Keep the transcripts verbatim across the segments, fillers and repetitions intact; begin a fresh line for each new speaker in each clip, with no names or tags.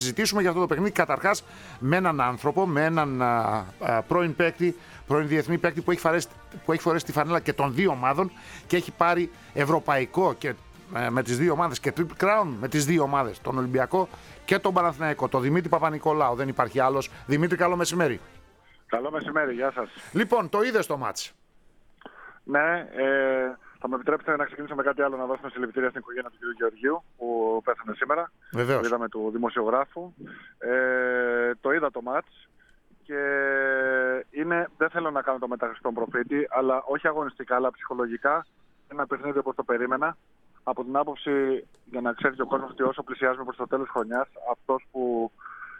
συζητήσουμε για αυτό το παιχνίδι καταρχάς με έναν άνθρωπο, με έναν α, α, πρώην παίκτη, πρώην διεθνή παίκτη που έχει, φορέσει, που έχει φορέσει τη φανέλα και των δύο ομάδων και έχει πάρει ευρωπαϊκό και, ε, με τις δύο ομάδες και Triple Crown με τις δύο ομάδες, τον Ολυμπιακό και τον Παναθηναϊκό, τον Δημήτρη Παπα-Νικολάου. Δεν υπάρχει άλλος. Δημήτρη, καλό μεσημέρι.
Καλό μεσημέρι, γεια σας.
Λοιπόν, το είδες το μάτς?
Ναι, ε, θα με επιτρέψετε να ξεκινήσω με κάτι άλλο, να δώσουμε συλληπιτήρια στην οικογένεια του κ. Γεωργίου που πέθανε σήμερα.
Βεβαίως.
Το είδαμε του δημοσιογράφου. Ε, το είδα το μάτς και είναι, δεν θέλω να κάνω το μεταχριστόν προφήτη, αλλά όχι αγωνιστικά, αλλά ψυχολογικά ένα παιχνίδι όπως το περίμενα. Από την άποψη, για να ξέρει ο κόσμος, ότι όσο πλησιάζουμε προς το τέλος της χρονιάς, αυτός που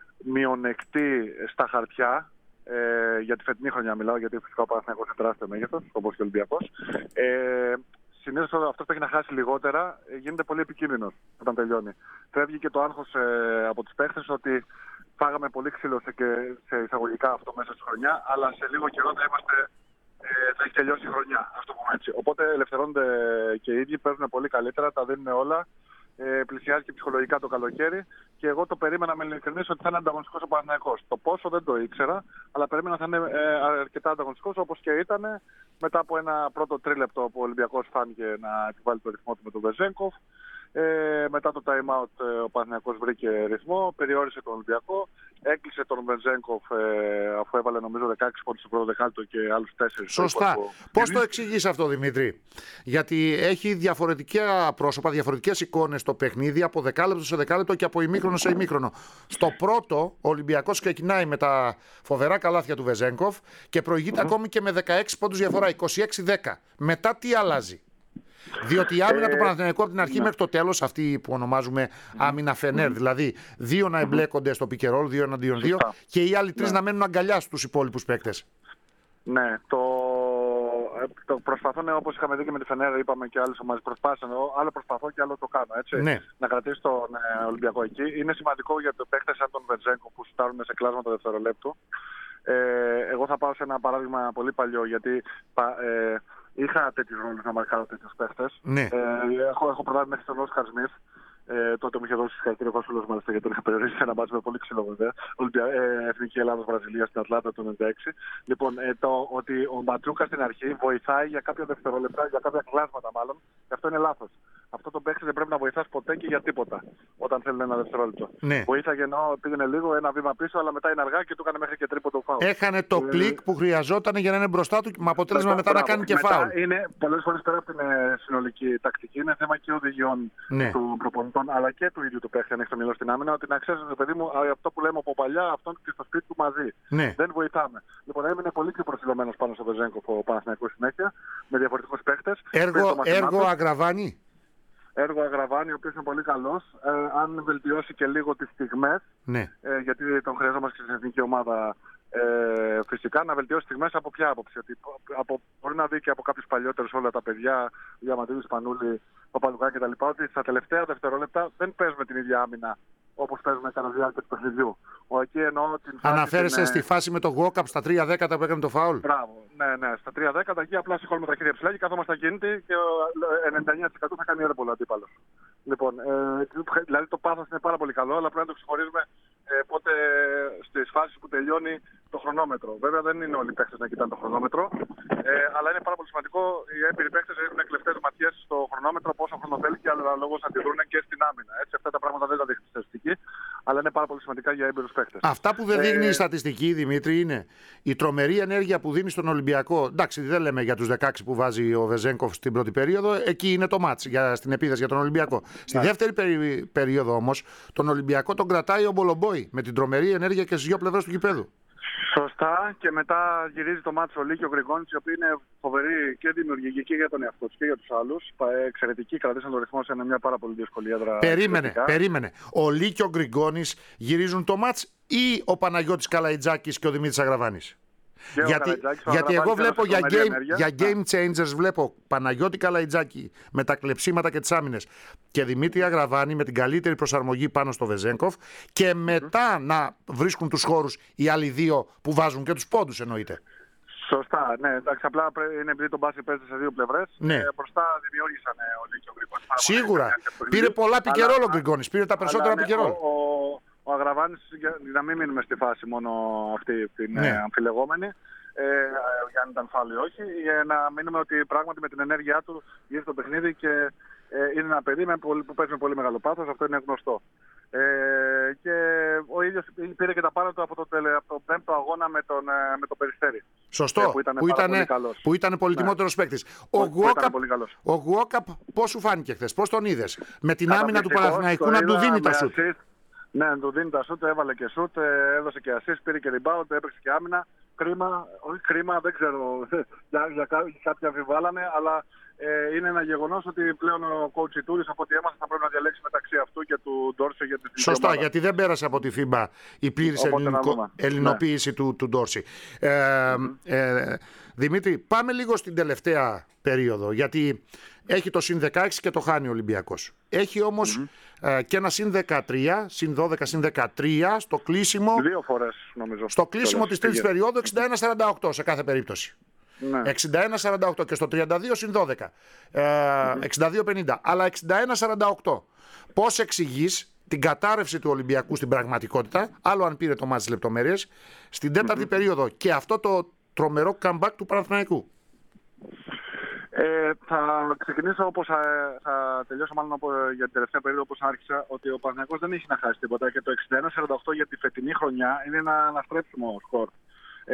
μειονεκτεί στα χαρτιά, Ε, για τη φετινή χρονιά μιλάω, γιατί φυσικά ο Παναθηναϊκός είναι τεράστιο μέγεθος, όπως και ο Ολυμπιακός. Ε, συνήθως αυτός που έχει να χάσει λιγότερα ε, γίνεται πολύ επικίνδυνος όταν τελειώνει. Φεύγει και το άγχος ε, από τους παίχτες ότι φάγαμε πολύ ξύλο σε, και, σε εισαγωγικά αυτό μέσα στη χρονιά, αλλά σε λίγο καιρό θα, είμαστε, ε, θα έχει τελειώσει η χρονιά. Ας το πούμε έτσι. Οπότε ελευθερώνονται και οι ίδιοι, παίζουν πολύ καλύτερα, τα δίνουν όλα. Ε, πλησιάζει και ψυχολογικά το καλοκαίρι και εγώ το περίμενα με ειλικρινής ότι θα είναι ανταγωνιστικός ο Παναθηναϊκός. Το πόσο δεν το ήξερα, αλλά περίμενα θα είναι ε, αρκετά ανταγωνιστικός, όπως και ήταν μετά από ένα πρώτο τρίλεπτο που ο Ολυμπιακός φάνηκε να επιβάλλει το ρυθμό του με τον Βεζένκοφ. Ε, μετά το time out ε, ο Παναθηναϊκός βρήκε ρυθμό, περιόρισε τον Ολυμπιακό, έκλεισε τον Βεζένκοφ ε, αφού έβαλε νομίζω δεκαέξι πόντους στο πρώτο δεκάλεπτο και άλλους τέσσερις.
Σωστά. Πώς το εξηγείς αυτό, Δημήτρη? Γιατί έχει διαφορετικά πρόσωπα, διαφορετικές εικόνες το παιχνίδι από δεκάλεπτο σε δεκάλεπτο και από ημίχρονο σε ημίχρονο. Στο πρώτο ο Ολυμπιακός ξεκινάει με τα φοβερά καλάθια του Βεζένκοφ και προηγείται mm-hmm. ακόμη και με δεκαέξι πόντους διαφορά, είκοσι έξι δέκα. Μετά τι αλλάζει? Διότι η άμυνα ε, του Παναθηναϊκού από την αρχή ναι. μέχρι το τέλος, αυτή που ονομάζουμε άμυνα Φενέρ, mm. δηλαδή δύο να εμπλέκονται στο pick and roll, δύο εναντίον δύο, και οι άλλοι τρεις ναι. να μένουν αγκαλιά στους υπόλοιπους παίκτες.
Ναι, το, το προσπαθώ, ναι, όπως είχαμε δει και με τη Φενέρ, είπαμε και άλλες ομάδες προσπάθησαν, άλλο προσπαθώ και άλλο το κάνω, έτσι,
ναι.
να κρατήσει τον ε, Ολυμπιακό εκεί. Είναι σημαντικό για το παίκτες σαν τον Βεζένκο που στάρουν σε κλάσματα δευτερολέπτου. Ε, εγώ θα πάω σε ένα παράδειγμα πολύ παλιό, γιατί ε, είχα τέτοιους ρόλους να μαρκάρω τέτοιους παίχτες.
Ναι.
Ε, έχω, έχω προλάβει μέχρι τον Όσκαρ Σμιθ. Ε, τότε μου είχε δώσει συγχαρητήριο ο Βασούλος, μάλιστα, γιατί τον είχα περιορίσει σε ένα μπάτσο με πολύ ξύλο, βέβαια. Ε, Εθνική Ελλάδος-Βραζιλία στην Ατλάντα του ενενήντα έξι. Λοιπόν, ε, το ότι ο Μπατζούκα στην αρχή βοηθάει για κάποια δευτερόλεπτα, για κάποια κλάσματα μάλλον, και αυτό είναι λάθος. Αυτό το παίχτη δεν πρέπει να βοηθάς ποτέ και για τίποτα όταν θέλει ένα δευτερόλεπτο.
Ναι.
Βοήθαγε ενώ πήγαινε λίγο, ένα βήμα πίσω, αλλά μετά είναι αργά και του έκανε μέχρι και τρίποντο φάουλ.
Έχανε το ε, κλικ που χρειαζόταν για να είναι μπροστά του, με αποτέλεσμα μετά, μετά να κάνει και φάουλ.
Είναι πολλές φορές πέρα από την συνολική τακτική, είναι θέμα και οδηγιών ναι. του προπονητών, αλλά και του ίδιου του παίχτη, αν έχει το μυαλό στην άμυνα, ότι να ξέρει, παιδί μου, αυτό που λέμε από παλιά, αυτόν και στο σπίτι του μαζί.
Ναι.
Δεν βοηθάμε. Λοιπόν, έμεινε πολύ πιο προσιλωμένος πάνω στο Βεζένκοφ ο Παναθηναϊκός συνέχεια, με διαφορετικούς παίχτες.
Έργο, έργο Αγραβάνη.
Έργο Αγραβάνη, ο οποίος είναι πολύ καλός. Ε, αν βελτιώσει και λίγο τις στιγμές,
ναι.
ε, γιατί τον χρειαζόμαστε και στην εθνική ομάδα. Ε, φυσικά να βελτιώσει στιγμές από ποια άποψη? Ότι από, μπορεί να δει και από κάποιους παλιότερους όλα τα παιδιά, Διαμαντίδης, Σπανούλη, Παπαλουκά κτλ. Ότι στα τελευταία δευτερόλεπτα δεν παίζουμε την ίδια άμυνα όπως παίζουμε κατά διάρκεια του παιχνιδιού. Εκεί εννοώ την
Αναφέρεσαι
την,
στη φάση με το walk-up στα τρία δέκατα που έκανε το φάουλ.
Μπράβο, ναι, ναι. Στα τρία δέκατα εκεί απλά σηκώνουμε τα χέρια ψηλά και καθόμαστε ακίνητοι και ενενήντα εννέα τοις εκατό θα κάνει έρεμπολο αντίπαλος. Λοιπόν, ε, δηλαδή το πάθος είναι πάρα πολύ καλό, αλλά πρέπει να το ξεχωρίζουμε ε, πότε στις φάσεις που τελειώνει το χρονόμετρο. Βέβαια δεν είναι όλοι οι παίκτες να κοιτάνε το χρονόμετρο, ε, αλλά είναι πάρα πολύ σημαντικό οι έμπειροι παίκτες να έχουν κλεφτές ματιές στο χρονόμετρο, πόσο χρόνο θέλει και αναλόγως αντιδρούν και στην άμυνα. Έτσι, αυτά τα πράγματα δεν τα δείχνει η στατιστική, αλλά είναι πάρα πολύ σημαντικά για έμπειρους παίκτες.
Αυτά που δεν δείχνει
ε,
η στατιστική, Δημήτρη, είναι η τρομερή ενέργεια που δίνει στον Ολυμπιακό. Εντάξει, δεν λέμε για τους δεκαέξι που βάζει ο Βεζένκοφ στην πρώτη περίοδο, εκεί είναι το μάτς για, στην επίθεση για τον Ολυμπιακό. Στη ναι. δεύτερη περί, περίοδο όμως, τον Ολυμπιακό τον κρατάει ο Μπολομπόι με την τρομερή ενέργεια και στις δύο πλευρές του γηπέδου.
Σωστά, και μετά γυρίζει το μάτσο ο Λίκη ο Γκριγκόνης, οι οποίοι είναι φοβεροί και δημιουργικοί και για τον εαυτό τους και για τους άλλους. Εξαιρετικοί, κρατήσαν το ρυθμό σε μια πάρα πολύ δύσκολη έδρα.
Περίμενε, περίμενε. Ο Λίκη ο Γκριγκόνης γυρίζουν το μάτς ή ο Παναγιώτης Καλαϊτζάκης και ο Δημήτρης Αγραβάνης? Γιατί, γιατί εγώ βλέπω για game, για game changers, βλέπω Παναγιώτη Καλαϊτζάκη με τα κλεψίματα και τις άμυνες και Δημήτρη Αγραβάνη με την καλύτερη προσαρμογή πάνω στο Βεζένκοφ και μετά mm-hmm. να βρίσκουν τους χώρους οι άλλοι δύο που βάζουν και τους πόντους, εννοείται.
Σωστά, ναι, εντάξει, απλά είναι επειδή τον μπάσκετ παίζει σε δύο πλευρές.
Ναι.
Ε, μπροστά δημιούργησαν ε, ο Λίκη ο Γκριγκόνης.
Σίγουρα. Πήρε πολλά πικερόλο ο Γκριγκόνης, πήρε τα περισσότερα πικερόλο.
ο Αγραβάνης, για να μην μείνουμε στη φάση μόνο αυτή την
ναι.
αμφιλεγόμενη, ε, για αν ήταν φάουλ ή όχι, για να μείνουμε ότι πράγματι με την ενέργειά του γύρισε το παιχνίδι και ε, είναι ένα παιδί με πολύ, που παίζει με πολύ μεγάλο πάθος, αυτό είναι γνωστό. Ε, και ο ίδιος πήρε και τα πάνω του από το, από το πέμπτο αγώνα με τον, με τον Περιστέρι.
Σωστό, που ήταν, που ήταν, που ήταν πολυτιμότερος ναι. παίκτης. Ο Γουόκαπ πώς σου φάνηκε χθες, πώς τον είδες? Με την άμυνα του Παναθηναϊκού να του δίνει τα σουτ.
Ναι, να του δίνει τα σουτ, έβαλε και σουτ, έδωσε και assist, πήρε και rebound, έπαιξε και άμυνα. Κρίμα, όχι κρίμα, δεν ξέρω, για, για κάποια αμφιβάλλανε, αλλά ε, είναι ένα γεγονός ότι πλέον ο coach Ιτούρης, από ό,τι έμαθα, θα πρέπει να διαλέξει μεταξύ αυτού και του Ντόρση για την
Σωστά, ομάδα. Γιατί δεν πέρασε από τη φίμπα η πλήρης ελληνικο... ελληνοποίηση ναι. του, του Ντόρση. Ε, mm-hmm. ε, Δημήτρη, πάμε λίγο στην τελευταία περίοδο, γιατί έχει το συν δεκαέξι και το χάνει ο Ολυμπιακός. Έχει όμως mm-hmm. ε, και ένα συν δεκατρία, συν δώδεκα, συν δεκατρία στο κλείσιμο.
Δύο φορές νομίζω.
Στο κλείσιμο της τρίτης περίοδου εξήντα ένα σαράντα οκτώ σε κάθε περίπτωση. Ναι. εξήντα ένα σαράντα οκτώ και στο τριάντα δύο συν δώδεκα. Ε, mm-hmm. εξήντα δύο πενήντα. Αλλά εξήντα ένα σαράντα οκτώ. Πώς εξηγείς την κατάρρευση του Ολυμπιακού στην πραγματικότητα, άλλο αν πήρε το μάτς τις λεπτομέρειες, στην τέταρτη mm-hmm. περίοδο και αυτό το τρομερό comeback του Παναθηναϊκού?
Ε, θα ξεκινήσω όπως θα, θα τελειώσω μάλλον από, για την τελευταία περίοδο όπως άρχισα, ότι ο Παναθηναϊκός δεν έχει να χάσει τίποτα και το εξήντα ένα σαράντα οκτώ για τη φετινή χρονιά είναι ένα αναστρέψιμο σκορ. Ε,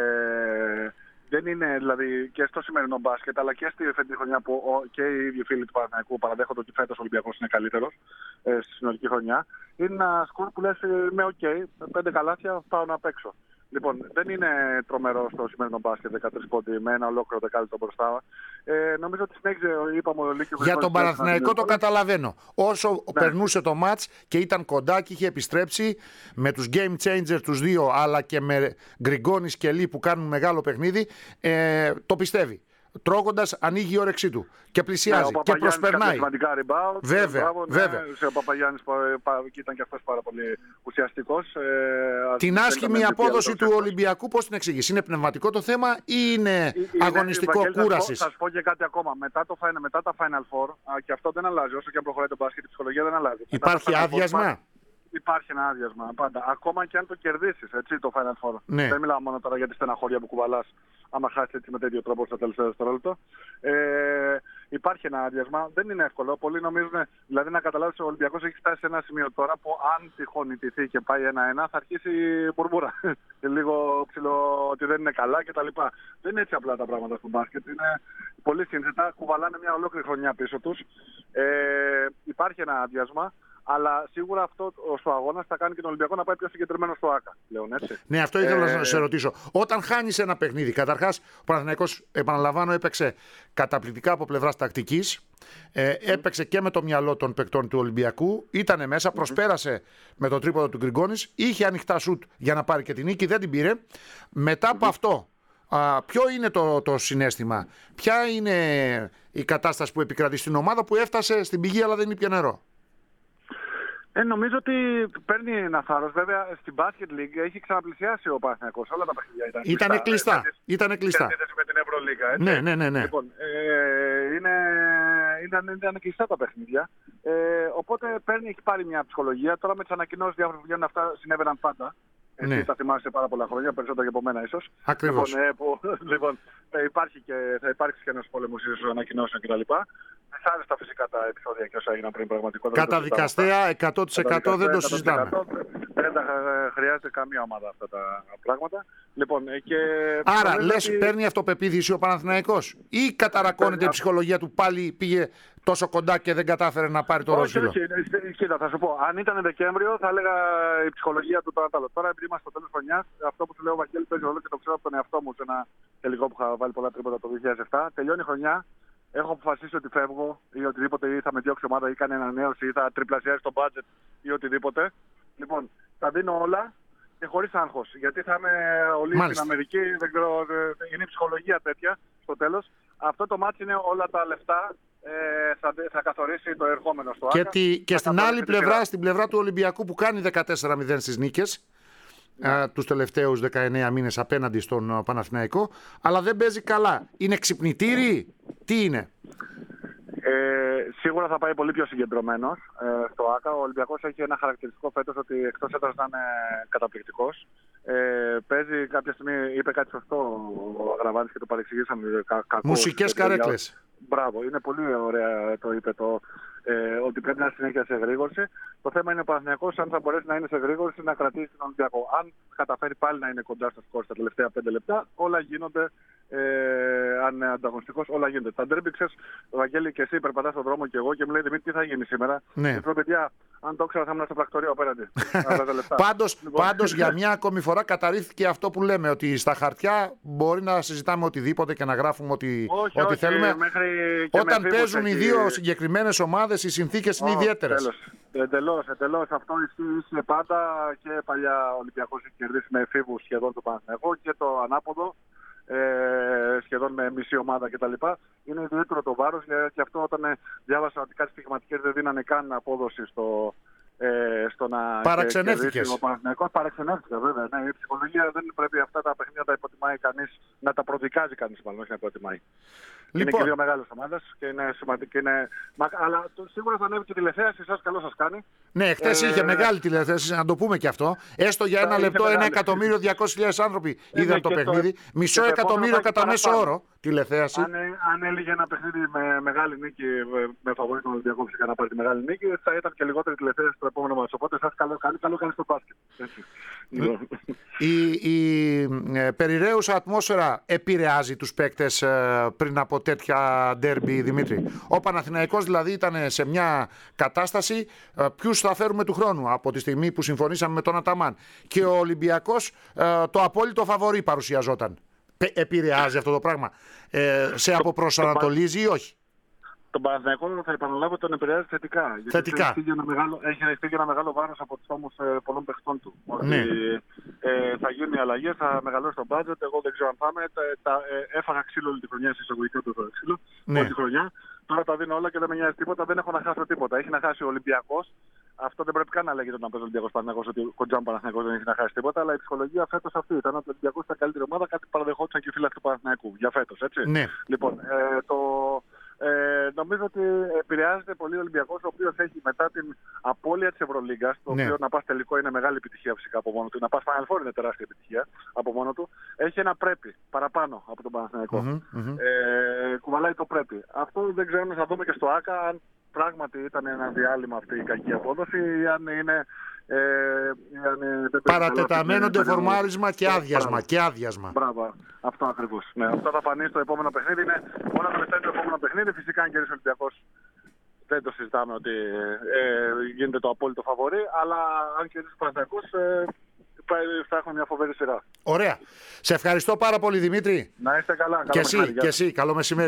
δεν είναι δηλαδή και στο σημερινό μπάσκετ αλλά και στη φετινή χρονιά που ο, και οι ίδιοι φίλοι του Παναθηναϊκού παραδέχονται ότι φέτος ο Ολυμπιακός είναι καλύτερος ε, στη συνολική χρονιά. Είναι ένα σκορ που λες με οκ, okay, πέντε καλάθια πάω να παίξω. Λοιπόν, δεν είναι τρομερό στο σημερινό μπάσκετ δεκατρείς πόντι με ένα ολόκληρο δεκάλεπτο μπροστά. Ε, νομίζω ότι συνέχιζε, είπαμε, ο Λίκης.
Για τον Παναθηναϊκό το καταλαβαίνω. Όσο ναι. περνούσε το μάτς και ήταν κοντά και είχε επιστρέψει με τους game changers τους δύο, αλλά και με Γκριγκόνης και Λί που κάνουν μεγάλο παιχνίδι, ε, το πιστεύει. Τρώγοντας ανοίγει η όρεξή του και πλησιάζει
ναι,
και προσπερνάει.
Rebound,
βέβαια,
μπράβο, ναι, βέβαια. Ο Παπαγιάννης ήταν και αυτός πάρα πολύ ουσιαστικός. Ε,
την άσχημη απόδοση του Ολυμπιακού πώς την εξηγείς? Είναι πνευματικό το θέμα ή είναι, είναι αγωνιστικό κούρασης?
Θα σας πω και κάτι ακόμα. Μετά, το, μετά τα Final Four, α, και αυτό δεν αλλάζει. Όσο και αν προχωράει το μπάσκετ, η ψυχολογία δεν αλλάζει.
Υπάρχει άδειασμα?
Υπάρχει ένα άδειασμα πάντα. Ακόμα και αν το κερδίσεις, έτσι, το Final Four. Ναι. Δεν μιλάω μόνο τώρα για τη στεναχώρια που κουβαλάς άμα χάσει έτσι με τέτοιο τρόπο στα τελευταία δευτερόλεπτα. Ε, υπάρχει ένα άδειασμα. Δεν είναι εύκολο. Πολλοί νομίζουν, δηλαδή να καταλάβεις ότι ο Ολυμπιακός έχει φτάσει σε ένα σημείο τώρα που αν τυχόν ιτηθεί και πάει ένα-ένα θα αρχίσει μπουρμπούρα. Λίγο ψηλό ότι δεν είναι καλά κτλ. Δεν είναι έτσι απλά τα πράγματα στο μπάσκετ. Είναι πολύ σύνθετα. Κουβαλάνε μια ολόκληρη χρονιά πίσω τους. Ε, υπάρχει ένα άδειασμα. Αλλά σίγουρα αυτό ο αγώνα θα κάνει και τον Ολυμπιακό να πάει πιο συγκεντρωμένο στο ΆΚΑ πλέον, έτσι.
Ναι, αυτό ήθελα ε... να σε ρωτήσω. Όταν χάνεις ένα παιχνίδι, καταρχάς ο Παναθηναϊκός, επαναλαμβάνω, έπαιξε καταπληκτικά από πλευράς τακτικής. Ε, έπαιξε και με το μυαλό των παικτών του Ολυμπιακού. Ήτανε μέσα, mm-hmm. προσπέρασε με το τρίποδο του Γκριγκόνης. Είχε ανοιχτά σουτ για να πάρει και την νίκη, δεν την πήρε. Μετά mm-hmm. από αυτό, α, ποιο είναι το, το συναίσθημα, ποια είναι η κατάσταση που επικρατεί στην ομάδα που έφτασε στην πηγή αλλά δεν ήπια νερό?
Ε, νομίζω ότι παίρνει ένα θάρρος. Βέβαια στην Basket League έχει ξαναπλησιάσει ο Παναθηναϊκός. Όλα τα παιχνίδια ήταν κλειστά.
Ήτανε κλειστά. Ήτανε κλειστά.
Με την Ευρωλίγα, έτσι.
Ναι, ναι, ναι, ναι.
Λοιπόν, ε, είναι, ήταν, ήταν κλειστά τα παιχνίδια. Ε, οπότε παίρνει, έχει πάρει μια ψυχολογία. Τώρα με τις ανακοινώσεις διάφορες που βγαίνουν, αυτά συνέβαιναν πάντα. Εσύ ναι. τα θυμάσαι πάρα πολλά χρόνια, περισσότερο και από μένα ίσως.
Ακριβώς.
Λοιπόν, ε, που, λοιπόν ε, υπάρχει και, θα υπάρξει και ένας πόλεμος ίσως ανακοινώσεων κτλ. Δυσάρεστα φυσικά τα επεισόδια και όσα έγιναν πριν πραγματικότητα.
Καταδικαστέα εκατό τοις εκατό δεν το συζητάμε.
Δεν τα χρειάζεται καμία ομάδα αυτά τα πράγματα. Λοιπόν, και
άρα λες ότι... παίρνει αυτοπεποίθηση ο Παναθηναϊκός ή καταρακώνεται η ψυχολογία του, πάλι πήγε τόσο κοντά και δεν κατάφερε να πάρει το ρόσιλο?
Όχι, όχι, κοίτα, θα σου πω. Αν ήταν Δεκέμβριο θα έλεγα η ψυχολογία του τώρα άλλο. Τώρα επειδή είμαστε στο τέλος χρονιάς, αυτό που σου λέω ο Βαγγέλη παίζει ρόλο και το ξέρω από τον εαυτό μου σε ένα τελικό που είχα βάλει πολλά τρίποτα το δύο χιλιάδες επτά. Τελειώνει η χρονιά. Έχω αποφασίσει ότι φεύγω ή οτιδήποτε, ή θα με διώξει ομάδα ή κάνει ανανέωση ή θα τριπλασιάσει το budget ή οτιδήποτε. Λοιπόν, θα δίνω όλα και χωρίς άγχος. Γιατί θα είμαι όλοι στην Αμερική, δεν ξέρω, είναι η ψυχολογία τέτοια στο τέλος. Αυτό το μάτι είναι όλα τα λεφτά, ε, θα, θα καθορίσει το ερχόμενο στο ΆΚΑ.
Και, και στην άλλη πλευρά, στην πλευρά του Ολυμπιακού που κάνει δεκατέσσερα μηδέν στις νίκες. Uh, τους τελευταίους δεκαεννέα μήνες απέναντι στον uh, Παναθηναϊκό, αλλά δεν παίζει καλά. Είναι ξυπνητήρι, τι είναι?
Ε, σίγουρα θα πάει πολύ πιο συγκεντρωμένος ε, στο ΆΚΑ. Ο Ολυμπιακός έχει ένα χαρακτηριστικό φέτος ότι εκτός έδρας να είναι καταπληκτικός. Ε, παίζει κάποια στιγμή, είπε κάτι σωστό ο Αγραβάνης και το παρεξηγήσαμε. Κα,
Μουσικές καρέκλες.
Μπράβο, είναι πολύ ωραία το είπε το, ε, ότι πρέπει να είναι συνέχεια σε εγρήγορση. Το θέμα είναι ο Παναθηναϊκός αν θα μπορέσει να είναι σε εγρήγορση να κρατήσει τον Ολυμπιακό. Αν καταφέρει πάλι να είναι κοντά στο σκορ στα τελευταία πέντε λεπτά, όλα γίνονται. Ε, αν είναι ανταγωνιστικός, όλα γίνονται. Τα ντέρμπι, ξέρεις, Βαγγέλη, και εσύ περπατάς στον δρόμο και εγώ και μου λέει Δημήτρη, τι θα γίνει σήμερα.
Ναι.
Και λέω, παιδιά, αν το ήξερα θα ήμουν στο πρακτορείο απέναντι.
Πάντως, λοιπόν. πάντως, για μια ακόμη φορά καταρρίφθηκε αυτό που λέμε, ότι στα χαρτιά μπορεί να συζητάμε οτιδήποτε και να γράφουμε ότι,
όχι,
ό,τι
όχι,
θέλουμε. Όταν παίζουν οι δύο συγκεκριμένες ομάδες, οι συνθήκες είναι ιδιαίτερες.
Εντελώς, εντελώς. Αυτό ισχύει πάντα και παλιά. Ο Ολυμπιακός έχει κερδίσει με εφήβους σχεδόν το Παναθηναϊκό και το ανάποδο. Ε, σχεδόν με μισή ομάδα κτλ. Είναι ιδιαίτερο το βάρος και αυτό όταν διάβασα ότι κάτι στιγματικές δεν δίνανε καν απόδοση στο, ε, στο να
παραξενεύτηκες.
Ο Παναθηναϊκός παραξενεύτηκα βέβαια. Ναι, η ψυχολογία δεν πρέπει αυτά τα παιχνίδια να τα υποτιμάει κανείς, να τα προδικάζει κανείς μάλλον, όχι να υποτιμάει. Λοιπόν. Είναι και δύο μεγάλες ομάδες και είναι σημαντική. Είναι... Αλλά το, σίγουρα θα ανέβει και τηλεθέαση, σας καλό σας κάνει.
Ναι, χτες ε... είχε μεγάλη τηλεθέαση, να το πούμε και αυτό. Έστω για ένα λεπτό, ένα εκατομμύριο διακόσιες χιλιάδες άνθρωποι ε, είδαν το παιχνίδι. Το... Μισό εκατομμύριο κατά μέσο όρο τηλεθέαση.
Αν, αν έλεγε ένα παιχνίδι με μεγάλη νίκη, με φαβορί τον Ολυμπιακό φυσικά να πάρει τη μεγάλη νίκη, θα ήταν και λιγότερη τηλεθέαση στο επόμενο μας. Οπότε σας καλό κάνει, καλό κάνει στο μπάσκετ.
Η, η ε, περιραίουσα ατμόσφαιρα επηρεάζει τους παίκτες ε, πριν από τέτοια ντέρμπι, Δημήτρη. Ο Παναθηναϊκός δηλαδή ήταν σε μια κατάσταση ε, ποιους θα φέρουμε του χρόνου από τη στιγμή που συμφωνήσαμε με τον Αταμάν. Και ο Ολυμπιακός ε, το απόλυτο φαβορί παρουσιαζόταν. Επηρεάζει αυτό το πράγμα. Ε, σε αποπροσανατολίζει ή όχι?
Τον Παναθηναϊκό θα επαναλάβω τον επηρεάζει θετικά.
Θετικά.
Έχει ένα μεγάλο, ένα μεγάλο βάρος από τους ώμους ε, πολλών παιχτών του.
Ναι.
Ότι ε, θα γίνουν οι αλλαγές, θα μεγαλώσει το budget. Εγώ δεν ξέρω αν θα είμαι. Τα, τα, ε, έφαγα ξύλο όλη τη χρονιά, εισαγωγικά το ξύλο.
Ναι.
Όλη τη χρονιά. Τώρα τα δίνω όλα και δεν με νοιάζει τίποτα. Δεν έχω να χάσω τίποτα. Έχει να χάσει ο Ολυμπιακός. Αυτό δεν πρέπει καν να λέγεται να παίζει ο Ολυμπιακός Παναθηναϊκός, ότι ο Κοντζάμ Παναθηναϊκός δεν έχει να χάσει τίποτα. Αλλά η ψυχολογία φέτος αυτή ήταν ότι ο Ολυμπιακός ήταν καλύτερη ομάδα, κάτι παραδεχόντουσαν και οι φίλοι του Παναθηναϊκού για φέτος. Έτσι.
Ναι.
Λοιπόν, ε, το. Ε, νομίζω ότι επηρεάζεται πολύ ο Ολυμπιακός, ο οποίος έχει μετά την απώλεια της Ευρωλίγκας, το
ναι.
οποίο να πας τελικό είναι μεγάλη επιτυχία φυσικά από μόνο του, να πας Final Four είναι τεράστια επιτυχία από μόνο του, έχει ένα πρέπει παραπάνω από τον Παναθηναϊκό.
Mm-hmm, mm-hmm.
Ε, κουβαλάει το πρέπει. Αυτό δεν ξέρω, θα δούμε και στο ΆΚΑ αν πράγματι ήταν ένα διάλειμμα αυτή η κακή απόδοση ή αν είναι... Ε, ε,
παρατεταμένο ντεφορμάρισμα και άδειασμα. Και άδειασμα.
Μπράβο, αυτό ακριβώς. Ναι, αυτό θα φανεί στο επόμενο παιχνίδι. Είναι όλα τα λεπτά το επόμενο παιχνίδι. Φυσικά, αν κερδίσει ο Ολυμπιακός, δεν το συζητάμε ότι ε, γίνεται το απόλυτο φαβορί. Αλλά αν κερδίσει ο Παναθηναϊκός, ε, θα έχουμε μια φοβερή σειρά.
Ωραία. Σε ευχαριστώ πάρα πολύ, Δημήτρη.
Να είστε καλά. Καλό
και εσύ,
μεσημέρι.
Και εσύ. Καλό μεσημέρι.